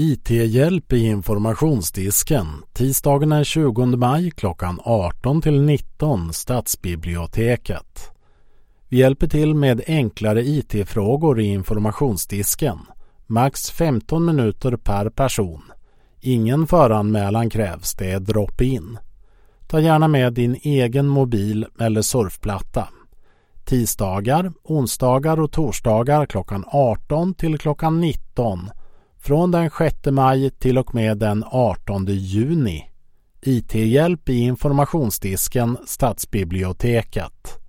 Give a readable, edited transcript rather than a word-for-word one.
IT-hjälp i informationsdisken tisdagen den 20 maj klockan 18 till 19 Stadsbiblioteket. Vi hjälper till med enklare IT-frågor i informationsdisken. Max 15 minuter per person. Ingen föranmälan krävs, det är drop-in. Ta gärna med din egen mobil eller surfplatta. Tisdagar, onsdagar och torsdagar klockan 18 till klockan 19. Från den 6 maj till och med den 18 juni. IT-hjälp i informationsdisken Stadsbiblioteket.